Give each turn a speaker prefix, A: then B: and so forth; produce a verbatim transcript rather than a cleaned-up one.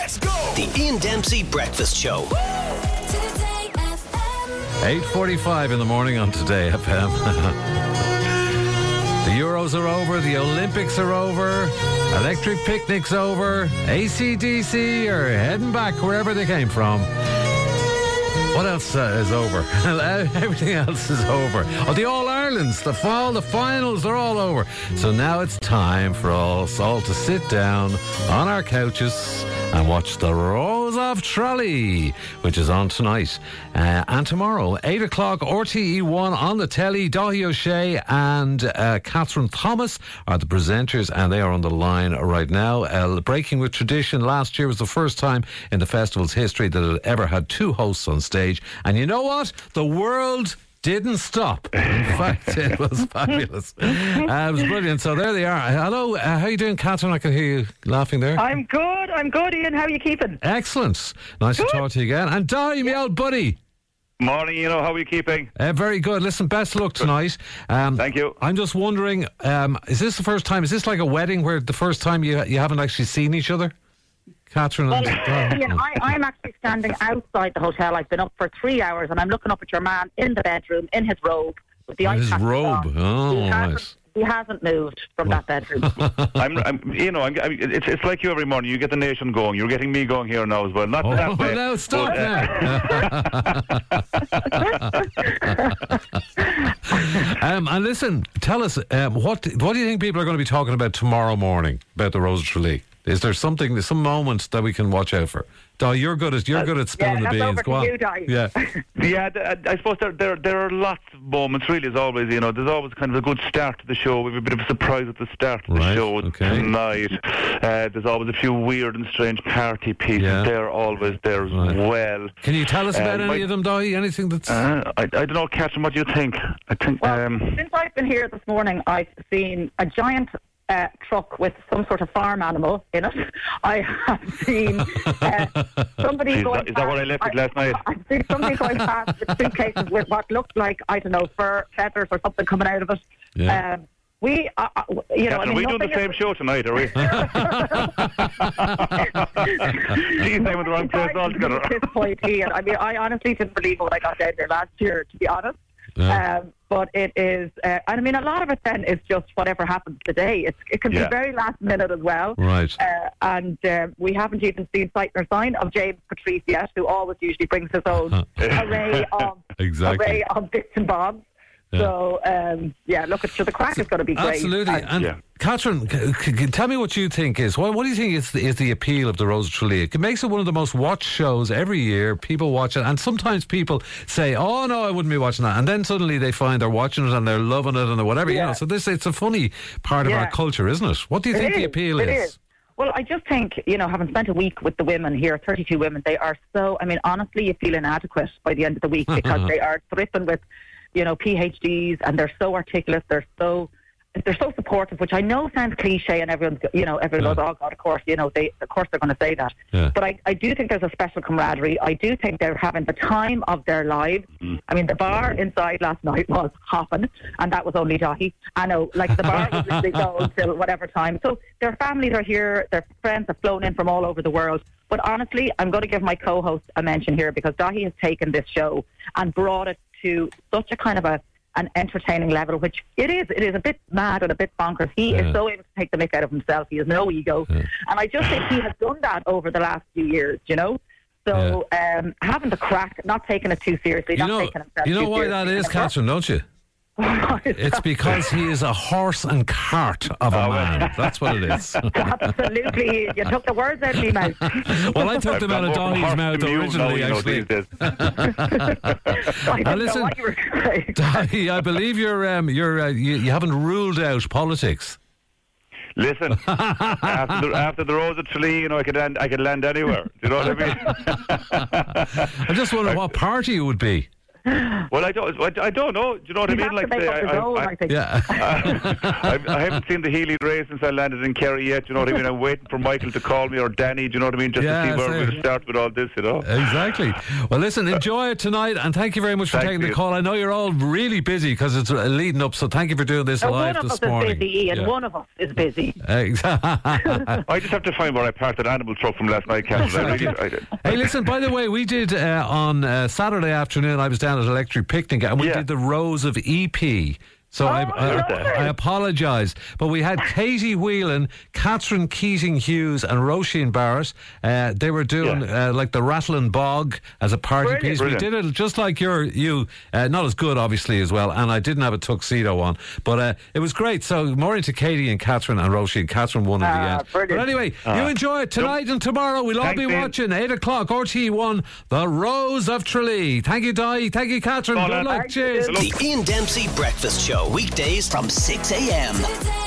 A: Let's go! The Ian Dempsey Breakfast Show.
B: eight forty-five in the morning on Today F M. The Euros are over, the Olympics are over, electric picnics over, A C D C are heading back wherever they came from. What else uh, is over? Everything else is over. Oh, the All-Irelands, the fall, the finals, they're all over. So now it's time for us all to sit down on our couches and watch the Rose of Tralee, which is on tonight. Uh, and tomorrow, eight o'clock, R T E one on the telly. Dahi O'Shea and uh, Catherine Thomas are the presenters, and they are on the line right now. Uh, breaking with tradition, last year was the first time in the festival's history that it ever had two hosts on stage. And you know what? The world didn't stop. In fact, it was fabulous. Uh, it was brilliant. So there they are. Hello, uh, how are you doing, Catherine? I can hear you laughing there.
C: I'm good. I'm good, Ian. How are you keeping?
B: Excellent. Nice good. to talk to you again. And Di, my old buddy.
D: Morning, you know, how are you keeping?
B: Uh, very good. Listen, best luck tonight. Um,
D: Thank you.
B: I'm just wondering, um, is this the first time, is this like a wedding where the first time you you haven't actually seen each other? Catherine
C: well,
B: and
C: Ian, I, I'm actually standing outside the hotel. I've been up for three hours and I'm looking up at your man in the bedroom, in his robe. With the
B: his robe?
C: On.
B: Oh,
C: he
B: nice.
C: He hasn't moved from that bedroom.
D: I'm, I'm, you know, I'm, I'm, it's, it's like you every morning. You get the nation going. You're getting me going here now as well. Not
B: oh,
D: that way.
B: No, stop now. um, and listen, tell us, um, what what do you think people are going to be talking about tomorrow morning about the Rose of Tralee? Is there something, some moment that we can watch out for? Di, you're good at you're good at spilling
C: yeah,
B: the beans.
C: Go on. You,
B: yeah,
D: yeah. I, I suppose there, there there are lots of moments. Really, as always, you know, there's always kind of a good start to the show. We have a bit of a surprise at the start of the
B: right,
D: show
B: okay.
D: tonight. Uh, there's always a few weird and strange party pieces.
B: Yeah.
D: They're always there as
B: right.
D: well.
B: Can you tell us about
D: uh,
B: any of them, Di? Anything that's?
D: Uh, I, I don't know, Catherine. What do you think? I think.
C: Well,
D: um,
C: since I've been here this morning, I've seen a giant Uh, truck with some sort of farm animal in it. I have seen uh, somebody
D: Jeez,
C: going
D: is that what I left it last night?
C: I've seen somebody going past with suitcases with what looked like, I don't know, fur feathers or something coming out of it.
D: Yeah.
C: Um, we, uh, you know,
D: Catherine,
C: I mean,
D: are we doing the same
C: is...
D: show tonight, are we? Geez, I'm in the wrong place altogether.
C: At this point, Ian, I mean, I honestly didn't believe when I got down there last year, to be honest.
B: Yeah.
C: Um, but it is, uh, and I mean, a lot of it then is just whatever happens today. It's, it can
D: yeah.
C: be very last minute as well.
B: Right.
C: Uh, and uh, we haven't even seen sight nor sign of James Patrice yet, who always usually brings his own array of
B: exactly.
C: array of bits and bobs. Yeah. So, um, yeah, look, so the crack is going to be great.
B: Absolutely. And, and yeah. Catherine, c- c- tell me what you think is, what, what do you think is the, is the appeal of the Rose of Tralee? It makes it one of the most watched shows every year. People watch it, and sometimes people say, oh, no, I wouldn't be watching that. And then suddenly they find they're watching it and they're loving it and whatever. Yeah. You know, so this it's a funny part
C: yeah.
B: of our culture, isn't it? What do you
C: it
B: think
C: is.
B: the appeal
C: it
B: is?
C: is? Well, I just think, you know, having spent a week with the women here, thirty-two women, they are so, I mean, honestly, you feel inadequate by the end of the week because they are dripping with, you know, P H Ds, and they're so articulate, they're so they're so supportive, which I know sounds cliche, and everyone's, you know, everyone
B: yeah.
C: goes, oh God, of course, you know, they, of course they're going to say that.
B: Yeah.
C: But I, I do think there's a special camaraderie. I do think they're having the time of their lives. Mm. I mean, the bar inside last night was hopping, and that was only Dahi. I know, like the bar was literally going till whatever time. So their families are here, their friends have flown in from all over the world. But honestly, I'm going to give my co-host a mention here, because Dahi has taken this show and brought it to such a kind of a an entertaining level, which it is. It is a bit mad and a bit bonkers. He yeah. is so able to take the mick out of himself. He has no ego. Yeah. And I just think he has done that over the last few years, you know? So yeah. um, having the crack, not taking it too seriously,
B: you
C: not
B: know,
C: taking himself
B: You know
C: too
B: why
C: seriously.
B: that is, Catherine, don't you? It's because he is a horse and cart of a man. That's what it is.
C: Absolutely. You took the words out of my mouth.
B: Well, I took them out of Donny's mouth originally,
D: now,
B: actually.
C: I
B: now, listen, Donny, I believe you're, um, you're, uh, you, you haven't ruled out politics.
D: Listen, after, the, after the Rose of Tralee, you know, I could land, I could land anywhere. Do you know what I mean?
B: I'm just wondering what party it would be.
D: Well, I don't, I, I don't know. Do you know what
C: He'd
D: I
C: have
D: mean?
C: to make
D: say,
C: up his
D: I,
C: own,
D: I,
C: I think.
B: Yeah.
D: I, I haven't seen the Healy race since I landed in Kerry yet. Do you know what I mean? I'm waiting for Michael to call me or Danny. Do you know what I mean? Just
B: Yeah,
D: to see where
B: same.
D: we're going to start with all this. You know.
B: Exactly. Well, listen, enjoy it tonight, and thank you very much for
D: Thank
B: taking the
D: you.
B: call. I know you're all really busy because it's uh, leading up, so thank you for doing this
C: So
B: live
C: one of
B: this
C: us
B: morning.
C: is busy, Ian.
B: Yeah.
C: One of us is busy.
B: Exactly.
D: I just have to find where I parked that animal truck from last night, Catherine. I really, I,
B: Hey, listen, by the way, we did uh, on uh, Saturday afternoon, I was down at Electric Picnic, and we
D: Yeah.
B: did the Rose of E P. So
C: Oh,
B: I, I,
C: lovely.
B: I apologise, but we had Katie Whelan, Catherine Keating Hughes, and Roisin Barrett. Uh, they were doing
D: Yeah.
B: uh, like the Rattling Bog as a party
C: Brilliant.
B: piece.
D: Brilliant.
B: We did it just like your you, uh, not as good obviously as well. And I didn't have a tuxedo on, but uh, it was great. So more into Katie and Catherine and Roisin. Catherine won in the
C: Ah,
B: end.
C: brilliant.
B: But anyway, you enjoy it tonight and tomorrow. We'll all
D: Thanks,
B: be
D: Ian.
B: watching eight o'clock R T one, the Rose of Tralee. Thank you, Di. Thank you, Catherine.
D: Go on,
B: Good
D: lad.
B: luck.
C: Thanks,
B: Cheers.
C: Ian.
A: The Ian Dempsey Breakfast Show, weekdays from six a.m.